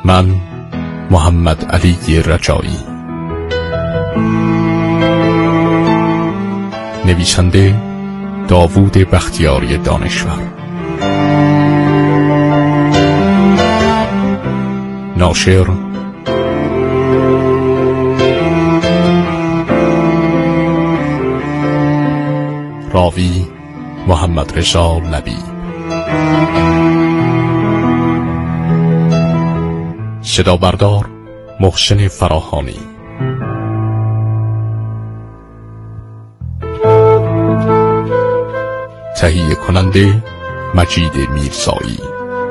من محمد علی رجایی، نویسنده داوود بختیاری دانشور، ناشر راوی محمد رضا لبیب، صدا بردار محسن فراهانی، تهیه کننده مجید میرزایی.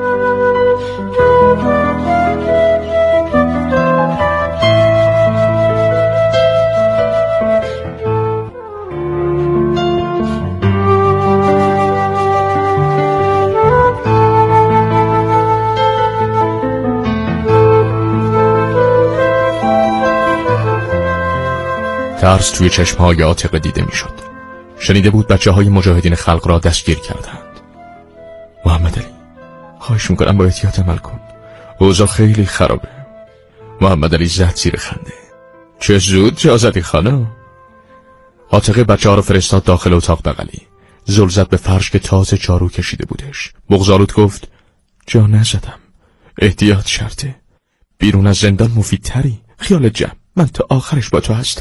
ترس توی چشمهای عاتقه دیده میشد. شنیده بود بچه‌های مجاهدین خلق را دستگیر کردند. محمد علی، خواهش میکنم با احتیاط عمل کن، اوضاع خیلی خرابه. محمد علی زد زیر خنده. چه زود جا زدی خانم. عاتقه بچه‌ها را فرستاد داخل اتاق بغلی. زل زد به فرش که تازه جارو کشیده بودش. بغض‌آلود گفت جا نزدم، احتیاط شرطه، بیرون از زندان مفیدتری، خیال جمع، من تا آخرش با تو هستم.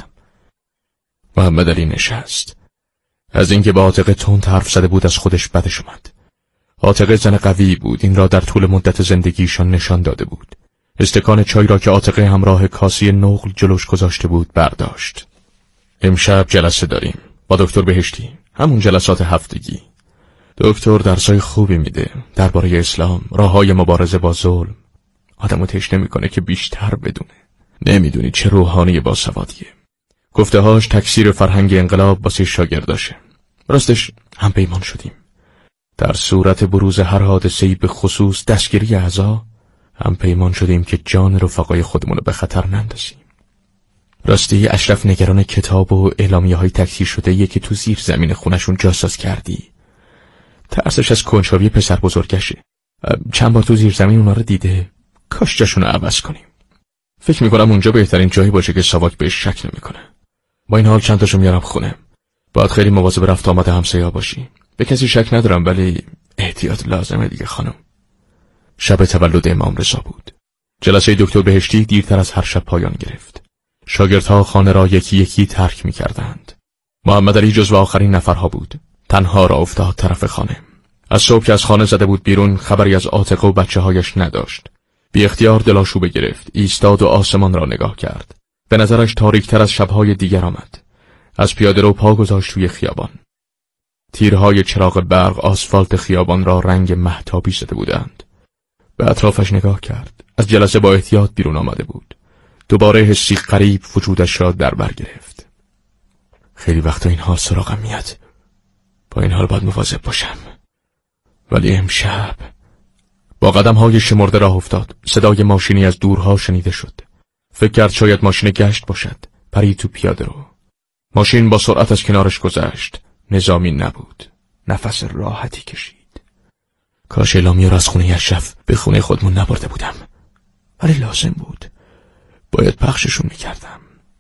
محمد علی نشست. از اینکه با عاتقه تند حرف زده بود از خودش بدش اومد. عاتقه زن قوی بود، این را در طول مدت زندگیشان نشان داده بود. استکان چای را که عاتقه همراه کاسه نقل جلوش گذاشته بود برداشت. امشب جلسه داریم با دکتر بهشتی، همون جلسات هفتگی. دکتر درسای خوبی میده درباره اسلام، راههای مبارزه با ظلم. آدمو تشنه میکنه که بیشتر بدونه. نمیدونی چه روحانی باسوادیه. گفته‌هاش تکثیر فرهنگ انقلاب واسه شاگرداشه. راستش هم پیمان شدیم. در صورت بروز هر حادثه‌ای به خصوص دستگیری اعضا، هم پیمان شدیم که جان رفقای خودمون رو به خطر نندازیم. راستی اشرف نگران کتاب و اعلامیه‌های تکثیر شده که تو زیر زمین خونشون جاساز کردی. ترسش از کنجکاوی پسر بزرگشه. چند بار تو زیر زمین اونا رو دیده. کاش جاشون رو عوض کنیم. فکر می‌کنم اونجا بهترین جایی باشه که ساواک بهش شک نمی‌کنه. با این حال چند تاشو میارم خونه. باید خیلی مواظب رفت آمد همسایه‌ها باشی. به کسی شک ندارم ولی احتیاط لازمه دیگه خانم. شب تولد امام رضا بود. جلسه دکتر بهشتی دیرتر از هر شب پایان گرفت. شاگردها خانه را یکی یکی ترک می‌کردند. محمد علی جزو آخرین نفرها بود. تنها را افتاد طرف خانه. از صبح که از خانه زده بود بیرون خبری از عاتقه و بچه‌هایش نداشت. بی اختیار دلاشوبه گرفت. ایستاد و آسمان را نگاه کرد. به نظرش تاریک‌تر از شب‌های دیگر آمد. از پیاده رو پا گذاشت توی خیابان. تیرهای چراغ برق آسفالت خیابان را رنگ مهتابی زده بودند. به اطرافش نگاه کرد. از جلسه با احتیاط بیرون آمده بود. دوباره حسی غریب وجودش را در بر گرفت. خیلی وقتا این حال سراغم میاد. با این حال باید مواظب باشم. ولی امشب با قدم‌های شمرده راه افتاد. صدای ماشینی از دورها شنیده شد. فکر کرد شاید ماشین گشت باشد. پرید تو پیاده رو. ماشین با سرعت از کنارش گذشت. نظامی نبود. نفس راحتی کشید. کاش اعلامیه را از خونه اشرف به خونه خودمون نبرده بودم. ولی لازم بود. باید پخششون میکردم.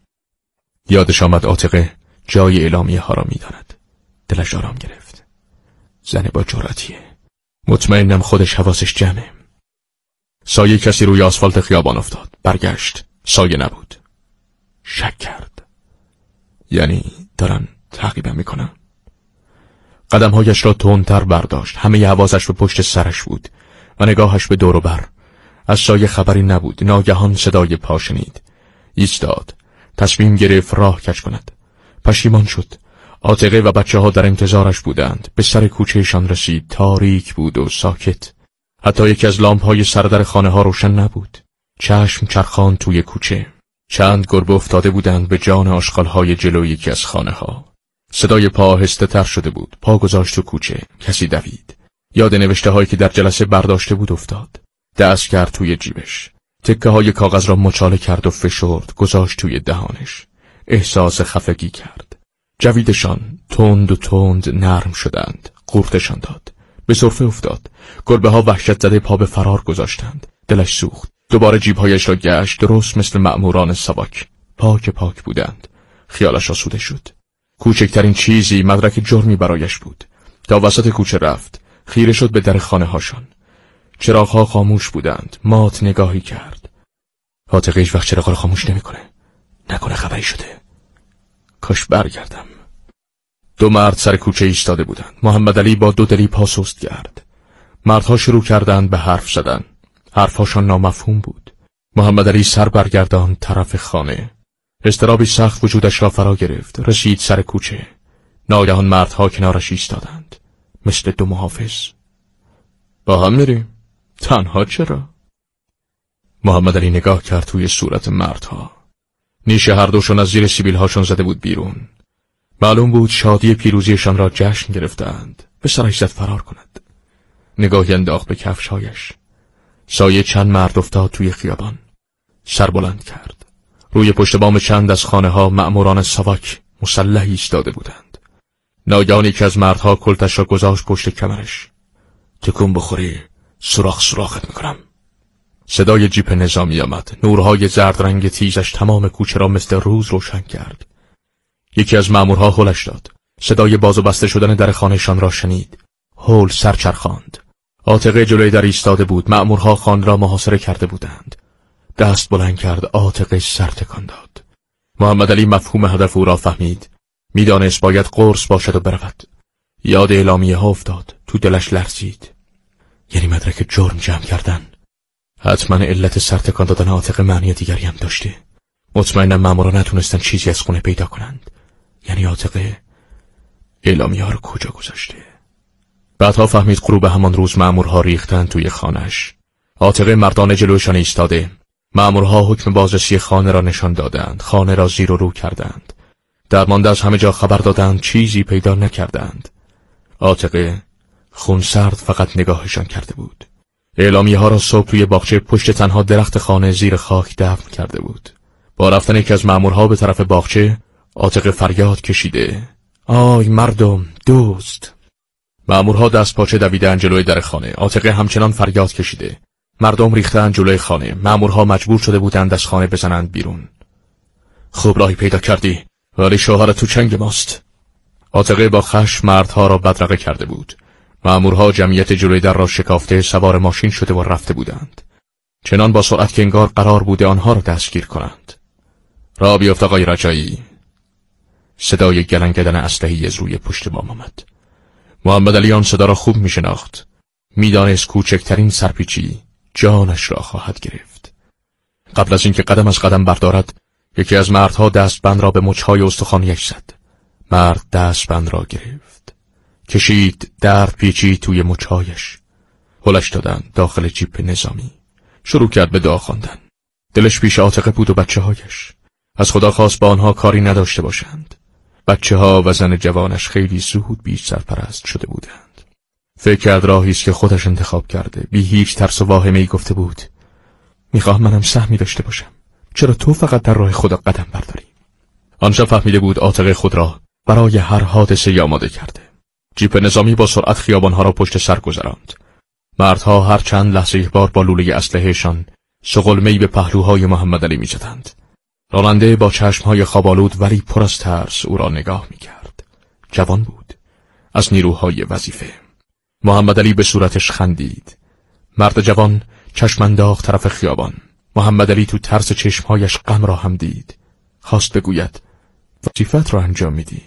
یادش آمد عاتقه جای اعلامیه ها را میداند. دلش آرام گرفت. زن با جرأتیه. مطمئنم خودش حواسش جمعه. سایه کسی روی آسفالت خیابان افتاد. برگشت. سایه نبود. شک کرد. یعنی دارن تعقیبم میکنن. قدمهایش را تندتر برداشت. همه حواسش به پشت سرش بود و نگاهش به دور و بر. از سایه خبری نبود. ناگهان صدای پا شنید. ایستاد. تصمیم گرفت راه کج کند. پشیمان شد. عاتقه و بچه‌ها در انتظارش بودند. به سر کوچه‌شان رسید. تاریک بود و ساکت. حتی یکی از لامپ‌های سردر خانه‌ها روشن نبود. چشم چرخان توی کوچه. چند گربه افتاده بودند به جان آشغال‌های جلوی یکی از خانه‌ها. صدای پا آهسته تر شده بود. پا گذاشت تو کوچه. کسی دوید. یاد نوشته‌هایی که در جلسه برداشته بود افتاد. دست کرد توی جیبش. تکه‌های کاغذ را مچاله کرد و فشرد. گذاشت توی دهانش. احساس خفگی کرد. جویدشان تند و تند نرم شدند. قورتشان داد. به سرفه افتاد. گربه ها وحشت زده پا به فرار گذاشتند. دلش سوخت. دوباره جیبهایش را گشت. درست مثل مأموران ساواک پاک بودند. خیالش آسوده شد. کوچکترین چیزی مدرک جرمی برایش بود. تا وسط کوچه رفت. خیره شد به در خانه هاشان. چراغ‌ها خاموش بودند. مات نگاهی کرد. عاتقه هیچ وقت چراغ را خاموش نمی‌کنه. نکنه خبری شده. کاش برگردم. دو مرد سر کوچه ایستاده بودند. محمد علی با دو دلی پا سست کرد. مردها شروع کردند به حرف زدن. حرفهاشان نامفهوم بود. محمد علی سر برگرداند طرف خانه. اضطرابی سخت وجودش را فرا گرفت. رسید سر کوچه. ناگهان مردها کنارش ایستادند. مثل دو محافظ. با هم میریم؟ تنها چرا؟ محمد علی نگاه کرد توی صورت مردها. نیش هر دوشون از زیر سیبیل‌هاشون زده بود بیرون. معلوم بود شادی پیروزیشان را جشن گرفتند. به سرش زد فرار کند. نگاهی انداخت به کفش‌هایش. سایه چند مرد افتاد توی خیابان. سر بلند کرد. روی پشت بام چند از خانه‌ها مأموران ساواک مسلح ایستاده بودند. ناگهان یکی از مردها کلتش را گذاشت پشت کمرش. تکون بخوری سوراخت میکنم. صدای جیپ نظامی آمد. نورهای زرد رنگ تیزش تمام کوچه را مثل روز روشن کرد. یکی از مأمورها هلش داد. صدای باز و بسته شدن در خانهشان را شنید. هول سرچرخاند. عاتقه جلوی در ایستاده بود. مأمورها خان را محاصره کرده بودند. دست بلند کرد. عاتقه سر تکان داد. محمد علی مفهوم هدف او را فهمید. میدانست باید قرص باشد و برود. یاد اعلامیه ها افتاد. تو دلش لرزید. یعنی مدرک جرم جمع کردن. حتما علت سر تکان دادن عاتقه معنی دیگری هم داشته. مطمئنم مامورا نتونستن چیزی از خونه پیدا کنند. یعنی عاتقه اعلامیه ها رو کجا گذاشته؟ بعدها فهمید غروب همان روز مامورها ریختن توی خانهش. عاتقه مردانه جلوشان ایستاده. مامورها حکم بازرسی خانه را نشان دادند. خانه را زیر و رو کردند. درمانده از همه جا خبر دادند. چیزی پیدا نکردند. عاتقه خونسرد فقط نگاهشان کرده بود. اعلامیه ها را صبح توی باغچه پشت تنها درخت خانه زیر خاک دفن کرده بود. با رفتن یکی از مامورها به طرف باغچه، عاتقه فریاد کشیده: آی مردم، دوست! مامورها دست پاچه دویدن جلوی در خانه. عاتقه همچنان فریاد کشیده. مردم ریختن جلوی خانه. مامورها مجبور شده بودند از خانه بزنند بیرون. خوب راهی پیدا کردی، ولی شوهر تو چنگ ماست. عاتقه با خشم مردها را بدرقه کرده بود. مامورها جمعیت جلوی در را شکافته سوار ماشین شده و رفته بودند. چنان با سرعت که انگار قرار بوده آنها را دستگیر کنند. را بیفت آقای رجایی. صدای گلنگدن اسلحه‌ای از روی پشت بام آمد. محمد علی آن صدا را خوب می شناخت. می دانست کوچکترین سرپیچی جانش را خواهد گرفت. قبل از اینکه قدم از قدم بردارد، یکی از مردها دستبند را به مچهای استخوانیش زد. مرد دستبند را گرفت. کشید، درد پیچید توی مچهایش. هلش دادن داخل جیپ نظامی. شروع کرد به دعا خواندن. دلش پیش عاتقه بود و بچه‌هایش. از خدا خواست با آنها کاری نداشته باشند. بچه‌ها و زن جوانش خیلی زود بیش سرپرست شده بودند. فکر کرد راهی است که خودش انتخاب کرده. بی هیچ ترس و واهمه‌ای گفته بود: میخواهم منم سهمی داشته باشم. چرا تو فقط در راه خدا قدم برداری؟ آنجا فهمیده بود عاتقه خود را برای هر حادثه‌ای آماده کرده. جیپ نظامی با سرعت خیابانها را پشت سر گذراند. مردها هر چند لحظه یک بار با لوله اسلحه‌شان سقلمه‌ای به پهلوهای محمد علی می‌زدند. راننده با چشمهای خواب‌آلود ولی پر از ترس او را نگاه می‌کرد. جوان بود، از نیروهای وظیفه. محمد علی به صورتش خندید. مرد جوان چشم انداخت طرف خیابان. محمد علی تو ترس چشمهایش غم را هم دید. خواست بگوید: وظیفت را انجام میدی.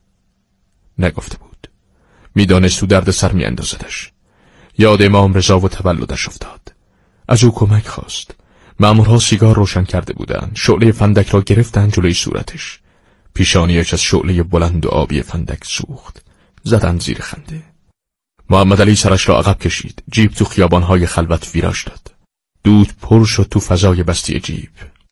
نگفته بود. میدانست تو درد سر میاندازدش. یاد امام رضا و تولدش افتاد. از او کمک خواست. مامورها سیگار روشن کرده بودند. شعله فندک را گرفتند جلوی صورتش. پیشانیش از شعله بلند و آبی فندک سوخت. زدند زیر خنده. محمد علی سرش را عقب کشید. جیپ تو خیابانهای خلوت ویراژ داد. دود پر شد تو فضای بستی جیپ.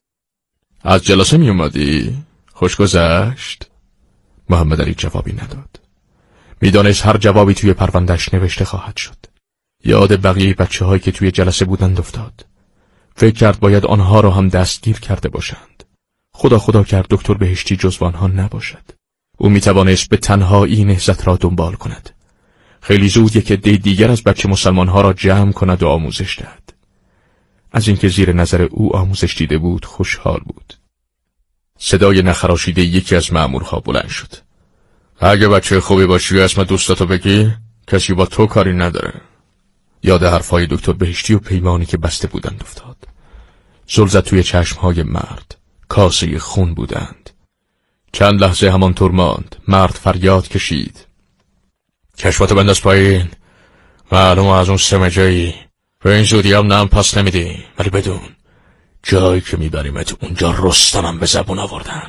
از جلسه می اومدی؟ خوش گذشت؟ محمد علی جوابی نداد. میدانست هر جوابی توی پروندهش نوشته خواهد شد. یاد بقیه بچه‌هایی که توی جلسه بودند افتاد. فکر کرد باید آنها را هم دستگیر کرده باشند. خدا کرد دکتر بهشتی جزو آنها نباشد. او میتوانست به تنهایی نهضت را دنبال کند. خیلی زود یک عده دیگر از بچه مسلمان‌ها را جمع کند و آموزش دهد. از اینکه زیر نظر او آموزش دیده بود خوشحال بود. صدای نخراشیده یکی از مأمورها بلند شد. اگه بچه خوبی باشی اسم دوستاتو بگی، کسی با تو کاری نداره. یاد حرفای دکتر بهشتی و پیمانی که بسته بودند افتاد. زل زد توی چشمهای مرد. کاسه خون بودند. چند لحظه همانطور ماند. مرد فریاد کشید. چشماتو بنداز پایین. معلوم از اون سمجایی به این زودی هم نم پاس نمیدی، ولی بدون جایی که میبریمت اونجا رستمم به زبون آوردن.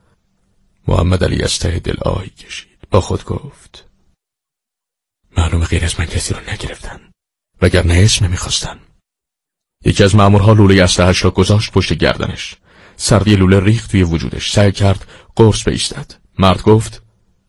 محمد علی از ته دل آهی کشید. با خود گفت معلوم غیر از من کسی رو نگرفتن، وگرنه اسم نمیخواستن. یکی از مامورها لوله اسلحه‌اش را گذاشت پشت گردنش. سردی لوله ریخت توی وجودش. سعی کرد قرص بایستد. مرد گفت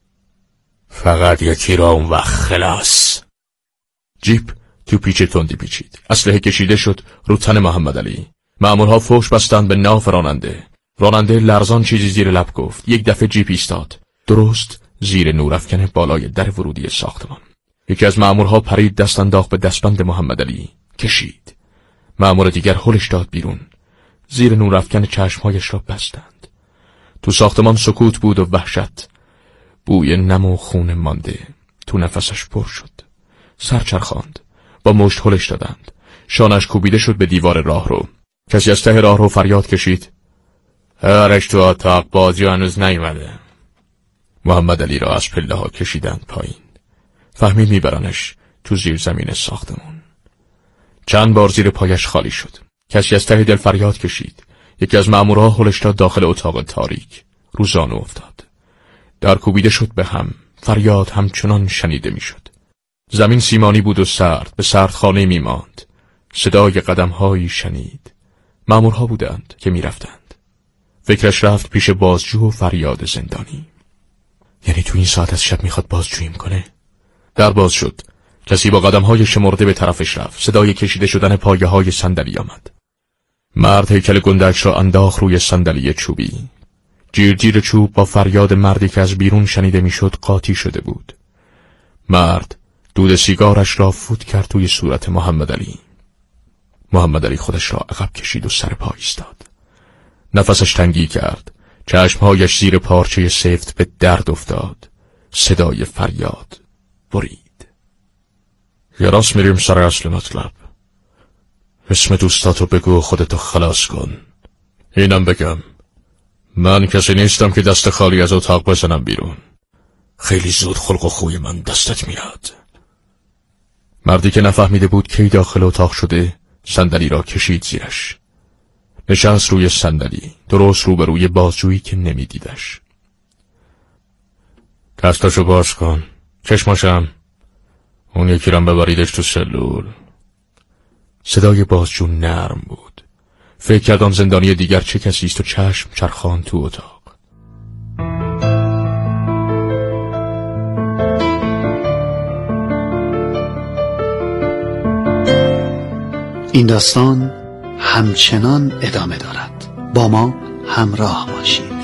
فقط یکی را اون وقت خلاص. جیپ تو پیچ تندی پیچید. اسلحه کشیده شد رو تن محمد علی. مامورها فحش بستند به ناف راننده. راننده لرزان چیزی زیر لب گفت. یک دفعه جیپ ایستاد درست زیر نورافکن بالای در ورودی ساختمان. یکی از مامورها پرید دست انداخت به دستبند محمد علی. کشید. مامور دیگر هلش داد بیرون. زیر نورافکن چشمهایش را بستند. تو ساختمان سکوت بود و وحشت. بوی نم و خون مانده تو نفسش پر شد. سر چرخاند. با مشت هلش دادند. شانش کوبیده شد به دیوار راهرو. کسی از ته راهرو فریاد کشید. آرش تو اتاق، بازی هنوز نیومده. محمد علی را از پله ها کشیدند پایین. فهمید میبرنش تو زیر زمین ساختمون. چند بار زیر پایش خالی شد. کسی از ته دل فریاد کشید. یکی از مامورها هلش داد داخل اتاق تاریک. رو زانو افتاد. در کوبیده شد به هم. فریاد همچنان شنیده میشد. زمین سیمانی بود و سرد. به سردخانه میماند. صدای قدم‌هایی شنید. مامورها بودند که میرفتند. فکرش رفت پیش بازجو و فریاد زندانی. یعنی تو این ساعت از شب میخواد بازجوییم کنه؟ در باز شد. کسی با قدم‌های شمرده به طرفش رفت. صدای کشیده شدن پایه‌های صندلی آمد. مرد هیکل گنده‌اش را انداخت روی صندلی چوبی. جیر چوب با فریاد مردی که از بیرون شنیده میشد قاطی شده بود. مرد دود سیگارش را فوت کرد توی صورت محمد علی. محمد علی خودش را عقب کشید و سر پا ایستاد. نفسش تنگی کرد. چشمهایش زیر پارچه سفت به درد افتاد. صدای فریاد برید. یا راست میریم سر اصل مطلب. اسم دوستاتو بگو و خودتو خلاص کن. اینم بگم من کسی نیستم که دست خالی از اتاق بزنم بیرون. خیلی زود خلق و خوی من دستت میاد. مردی که نفهمیده بود کی داخل اتاق شده صندلی را کشید زیرش. نشست روی صندلی درست روبروی بازجویی که نمیدیدش. دستاشو باز کن. چشماشم. اون یکی رم ببریدش تو سلول. صدای بازجو نرم بود. فکر کرد آن زندانی دیگر چه کسی است و چشم چرخان تو اتاق. این داستان همچنان ادامه دارد. با ما همراه باشید.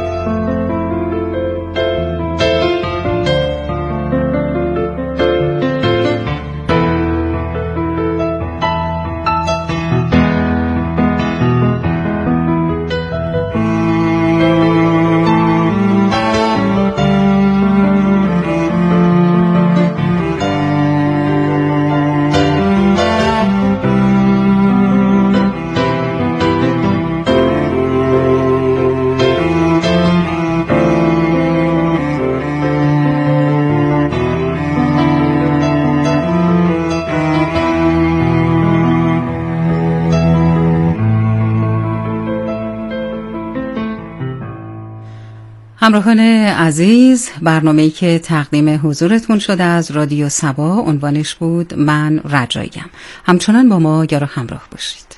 همراهان عزیز، برنامه‌ای که تقدیم حضورتون شده از رادیو صبا عنوانش بود من رجاییم. همچنان با ما یارو همراه باشید.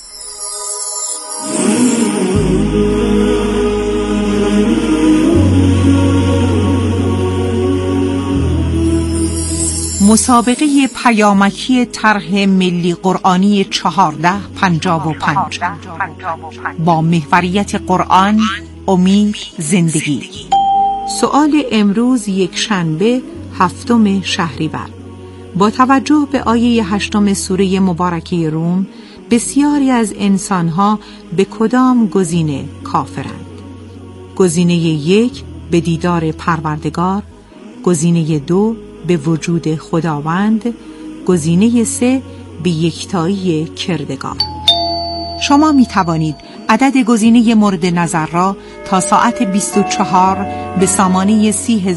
مسابقه پیامکی طرح ملی قرآنی 1455 با محوریت قرآن، امید، زندگی. سؤال امروز یکشنبه 7 شهریور با توجه به آیه 8 سوره مبارکه روم بسیاری از انسانها به کدام گزینه کافرند؟ گزینه 1 به دیدار پروردگار، گزینه 2 به وجود خداوند، گزینه 3 به یکتایی کردگار. شما می توانید عدد گزینه مورد نظر را تا ساعت 24 به سامانه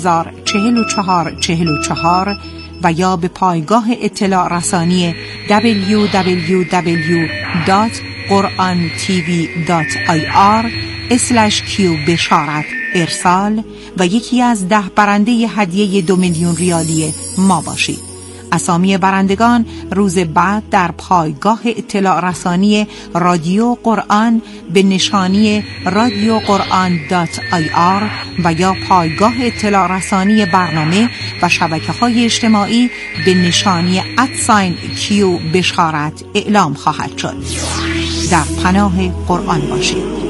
30,044 و یا به پایگاه اطلاع رسانی www.qurantv.ir/q بشارت ارسال و یکی از 10 برنده هدیه 2 میلیون ریالی ما باشید. اسامی برندگان روز بعد در پایگاه اطلاع رسانی رادیو قرآن به نشانی radioquran.ir و یا پایگاه اطلاع رسانی برنامه و شبکه‌های اجتماعی به نشانی @q بشارت اعلام خواهد شد. در پناه قرآن باشید.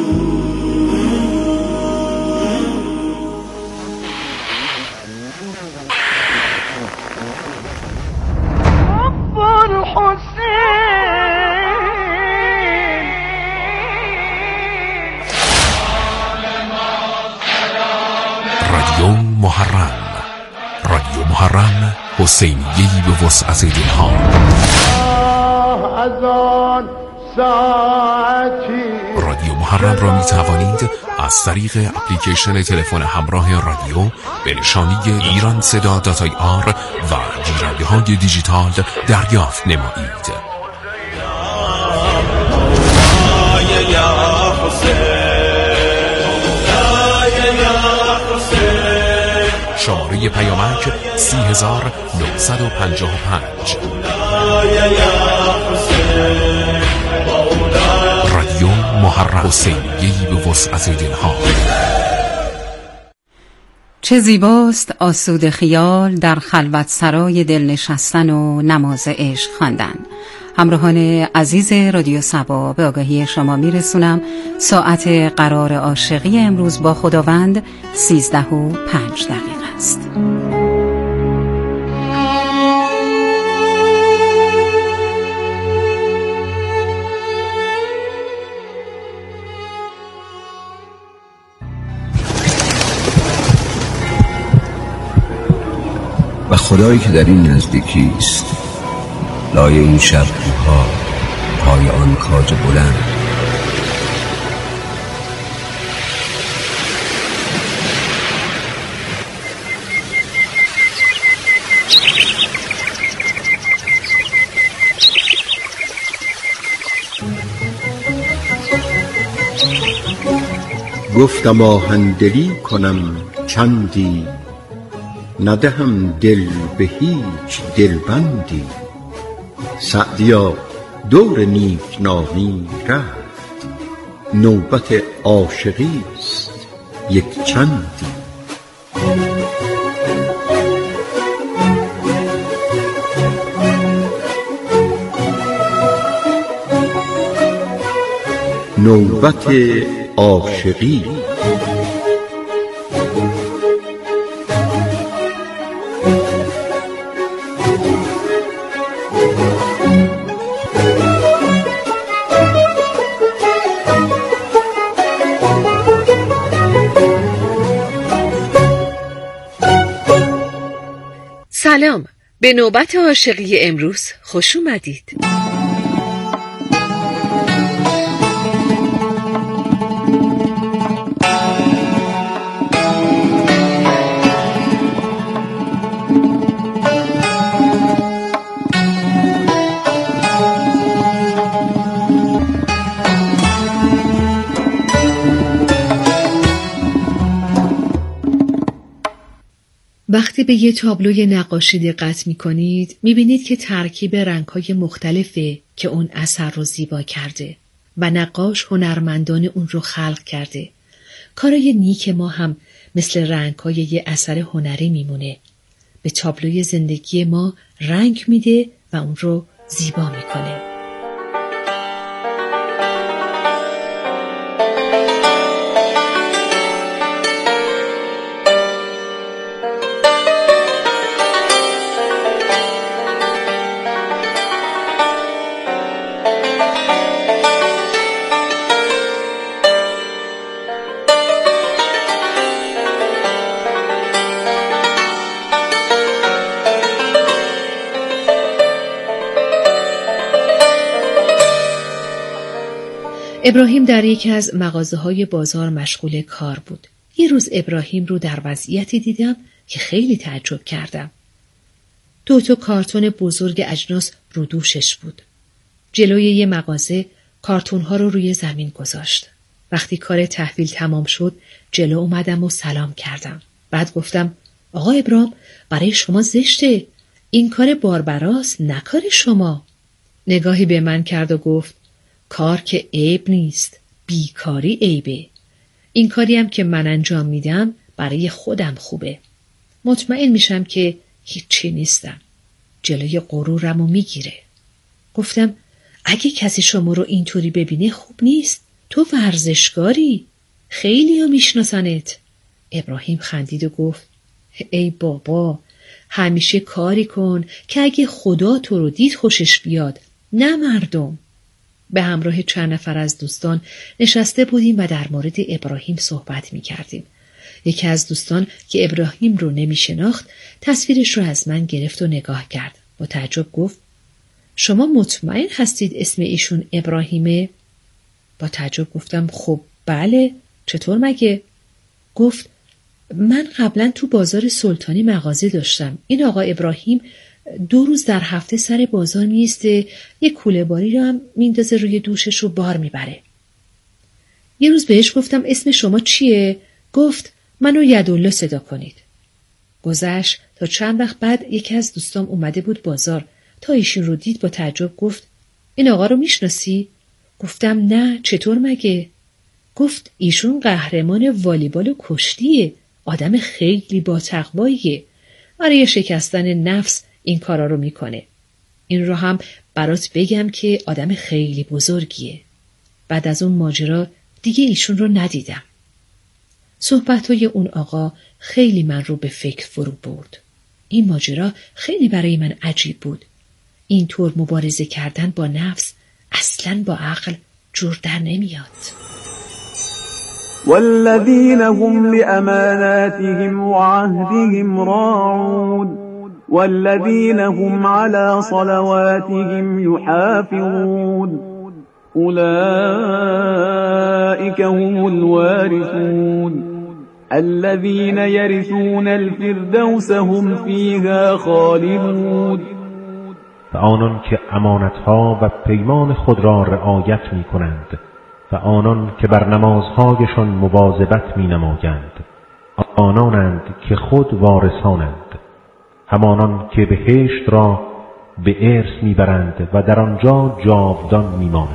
رادیو محرم حسینیه‌ای به وسعت دلها. رادیو محرم را می توانید از طریق اپلیکیشن تلفن همراه رادیو به نشانی ایرانصدا.ir و گیرنده‌های دیجیتال دریافت نمایید. شماره پیامک 30955. رادیو محرم حسینیه‌ای به وسعت دلها. چه زیباست آسوده خیال در خلوت سرای دل نشستن و نماز عشق خواندن. همراهان عزیز رادیو صبا، به آگاهی شما میرسونم ساعت قرار عاشقی امروز با خداوند 13:05 است. و خدایی که در این نزدیکی است، لای این شب کوها، پای آن کاج بلند. گفتم آهندلی کنم چندی، ندهم دل به هیچ دلبندی. سعدیا دور نیکنامی رفت، نوبت عاشقی است یک چندی. نوبت عاشقی. سلام، به نوبت عاشقی امروز خوش اومدید. وقتی به یه تابلوی نقاشی دقت می‌کنید، می‌بینید که ترکیب رنگ‌های مختلفه که اون اثر رو زیبا کرده و نقاش هنرمندان اون رو خلق کرده. کارای نیک ما هم مثل رنگ‌های یه اثر هنری میمونه. به تابلوی زندگی ما رنگ میده و اون رو زیبا میکنه. ابراهیم در یکی از مغازه‌های بازار مشغول کار بود. یه روز ابراهیم رو در وضعیتی دیدم که خیلی تعجب کردم. 2 کارتون بزرگ اجناس رو دوشش بود. جلوی یه مغازه کارتون‌ها رو روی زمین گذاشت. وقتی کار تحویل تمام شد جلو اومدم و سلام کردم. بعد گفتم آقا ابراهیم برای شما زشته. این کار باربراست، نه کار شما. نگاهی به من کرد و گفت کار که عیب نیست، بیکاری عیبه. این کاری هم که من انجام میدم برای خودم خوبه. مطمئن میشم که هیچی نیستم. جلوی غرورمو میگیره. گفتم اگه کسی شما رو اینطوری ببینه خوب نیست. تو ورزشکاری. خیلی ها میشناسنت. ابراهیم خندید و گفت ای بابا، همیشه کاری کن که اگه خدا تو رو دید خوشش بیاد، نه مردم. به همراه چند نفر از دوستان نشسته بودیم و در مورد ابراهیم صحبت می کردیم. یکی از دوستان که ابراهیم رو نمی شناخت تصویرش رو از من گرفت و نگاه کرد. با تعجب گفت شما مطمئن هستید اسم ایشون ابراهیمه؟ با تعجب گفتم خب بله، چطور مگه؟ گفت من قبلا تو بازار سلطانی مغازه داشتم. این آقا ابراهیم 2 روز در هفته سر بازار میسته، یک کوله باری رو هم میندازه روی دوشش رو بار میبره. یه روز بهش گفتم اسم شما چیه؟ گفت منو یدالله صدا کنید. گذشت تا چند وقت بعد یکی از دوستام اومده بود بازار. تا ایشون رو دید با تعجب گفت این آقا رو میشناسی؟ گفتم نه، چطور مگه؟ گفت ایشون قهرمان والیبال و کشتیه. آدم خیلی با تقواییه. برای شکستن نفس این کارا رو میکنه. این رو هم برات بگم که آدم خیلی بزرگیه. بعد از اون ماجرا دیگه ایشون رو ندیدم. صحبت‌های اون آقا خیلی من رو به فکر فرو برد. این ماجرا خیلی برای من عجیب بود. این طور مبارزه کردن با نفس اصلاً با عقل جور در نمیاد. والذین هم لأماناتهم وعهدهم راعون والذین هم على صلواتهم يحافظون أولئك هم الوارثون الذين يرثون الفردوس هم فيها خالدون. و آنان که امانتها و پیمان خود را رعایت می کنند و آنان که بر نمازهایشان مواظبت می نمایند آنانند که خود وارثانند، همانان که بهشت را به ارث می برند و در آنجا جاودان می مانند.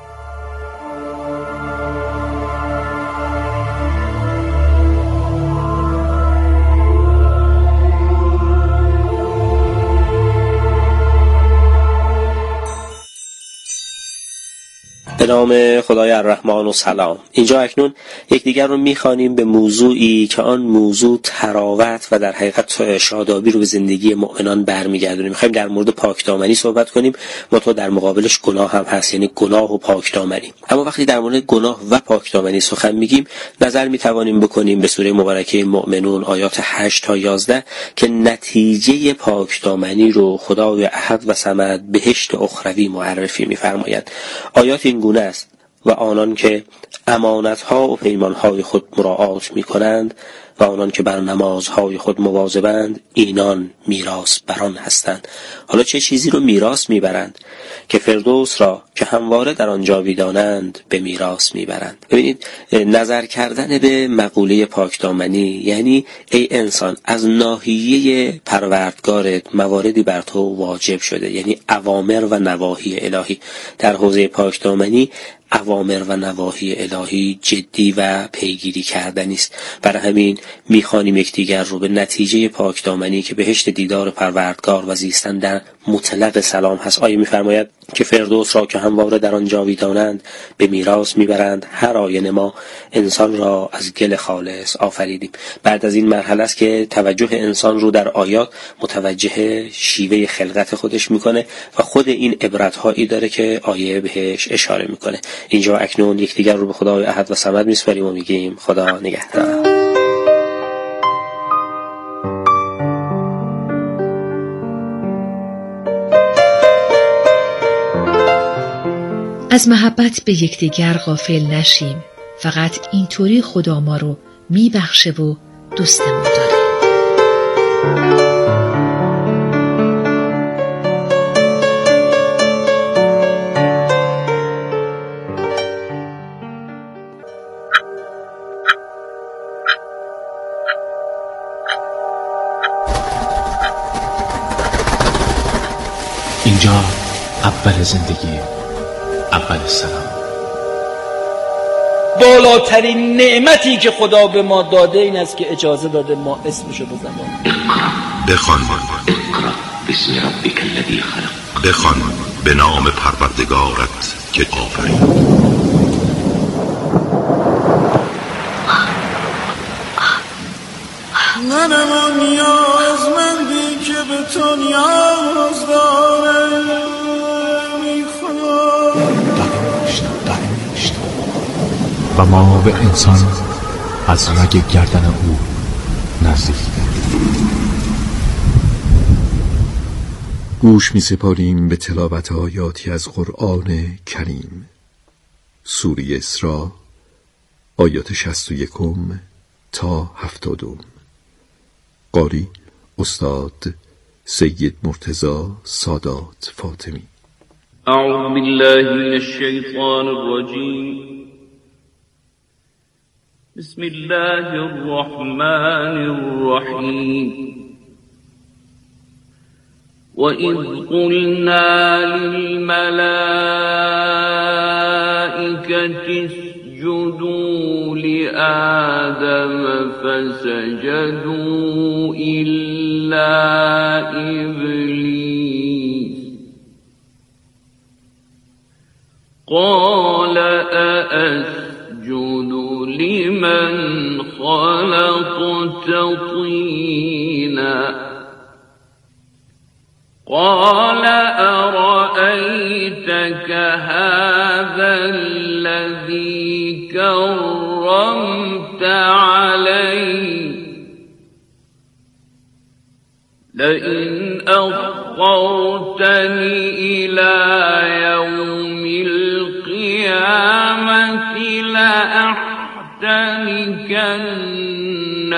به نام خدای الرحمن و سلام. اینجا اکنون یکدیگر رو میخوانیم به موضوعی که آن موضوع تراوت و در حقیقت شادابی رو به زندگی مؤمنان برمیگردونیم. میخوایم در مورد پاکدامنی صحبت کنیم، منتها در مقابلش گناه هم هست، یعنی گناه و پاکدامنی. اما وقتی در مورد گناه و پاکدامنی سخن میگیم نظر میتوانیم بکنیم به سوره مبارکه مؤمنون آیات 8 تا 11 که نتیجه پاکدامنی رو خدای احد و صمد بهشت اخروی معرفی میفرمایند. آیات این گونه است: و آنان که امانتها و پیمانهای خود مراعات می کنند و آنان که بر نمازهای خود مواظبند اینان میراث بران هستند. حالا چه چیزی رو میراث میبرند؟ که فردوس را که همواره در آن جاویدانند به میراث میبرند. ببینید، نظر کردن به مقوله پاکدامنی یعنی ای انسان از ناحیه پروردگارت مواردی بر تو واجب شده، یعنی اوامر و نواهی الهی. در حوزه پاکدامنی اوامر و نواهی الهی جدی و پیگیری کردنی است. برای همین میخوانیم یکدیگر رو به نتیجه پاکدامنی که بهشت دیدار پروردگار و زیستن در مطلق سلام هست. آیه میفرماید که فردوس را که همواره در آن جاویدانند به میراث میبرند. هر آینه ما انسان را از گل خالص آفریدیم. بعد از این مرحله است که توجه انسان رو در آیات متوجه شیوه خلقت خودش میکنه و خود این عبرت‌هایی داره که آیه بهش اشاره میکنه. اینجا اکنون یکدیگر رو به خدای احد و صمد میسپاریم و میگیم خدا نگهدار. از محبت به یکدیگر غافل نشیم. فقط اینطوری خدا ما رو میبخشه و دوستمون داره. اینجا اول زندگی، اول سلام. بالاترین نعمتی که خدا به ما داده این است که اجازه داده ما اسمشو بزنیم. بخوان بسم ربک الذی خلق. بخوان به نام پروردگارت که آفرید. منم نیازمندی که به تو نیاز دارم. و ما به انسان از رگ گردن او نزدیک. گوش می سپاریم به تلاوت آیاتی از قرآن کریم. سوره اسراء آیات 61 تا 70. قاری استاد سید مرتضی سادات فاطمی. اعوذ بالله من الشیطان الرجیم. بسم الله الرحمن الرحیم. وَإِذْ قُلْنَا لِلْمَلَائِكَةِ اسْجُدُوا لِآدَمَ فَسَجَدُوا إِلَّا إِبْلِيسَ قَالَ أَأَسْجُدُ لِمَنْ خَلَقْتَ طِينًا قال أرأيتك هذا الذي كرمت علي لئن أخرتني إلى يوم القيامة لأحتنكن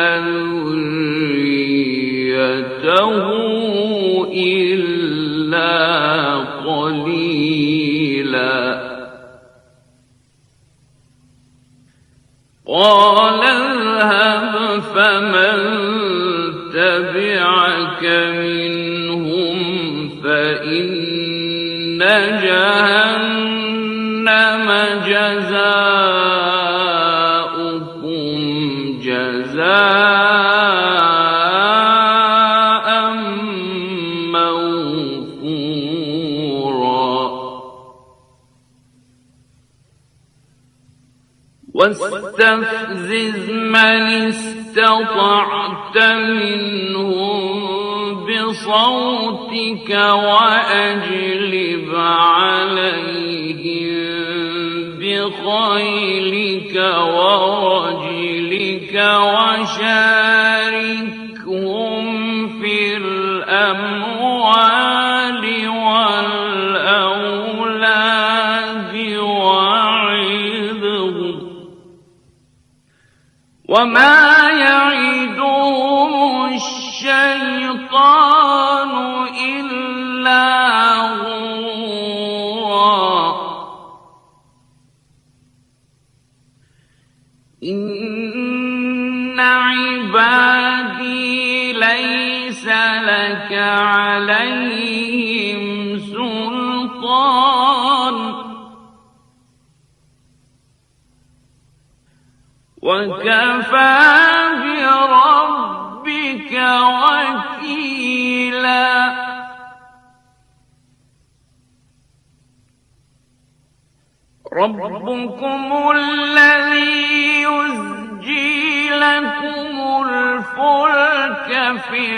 ذريته إلا قليلا قال اذهب فمن تبعك منهم فإن جهنم جزاؤكم جزاء واستفزز من استطعت منهم بصوتك وأجلب عليهم بخيلك ورجلك وشاركهم في الأموال والأولاد وعظهم وما يعدهم الشيطان إلا غرورا إن عبادي ليس لك عليهم سلطان وكفى بربك وكيلا ربكم الذي يزجي لكم الفلك في